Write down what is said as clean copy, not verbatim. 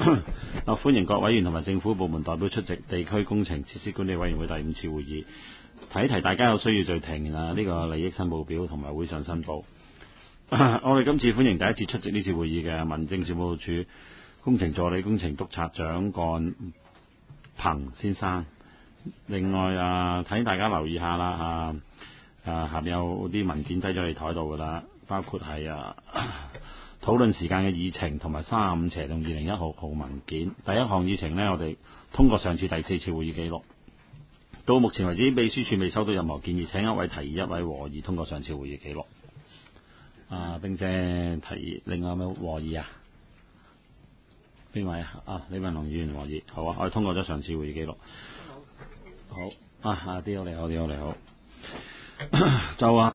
歡迎各委員同埋政府部門代表出席地區工程設施管理委員會第5次會議。提一提大家有需要就填呢個利益申報表同埋會上申報。我哋今次歡迎第一次出席呢次會議嘅民政事務處工程助理工程督察長幹鵬先生。另外睇大家留意下啦，下面有啲文件擠咗你台度噶啦，包括係討論時間嘅議程同埋35/2021號文件。第一項議程呢，我哋通過上次第4次會議記錄。到目前為止，秘書處未收到任何建議，請一位提議一位和議通過上次會議記錄。並且提議，另外有冇和議啊？邊位李文龍議員和議，好啊，我哋通過咗上次會議記錄。好，D.O. 你好就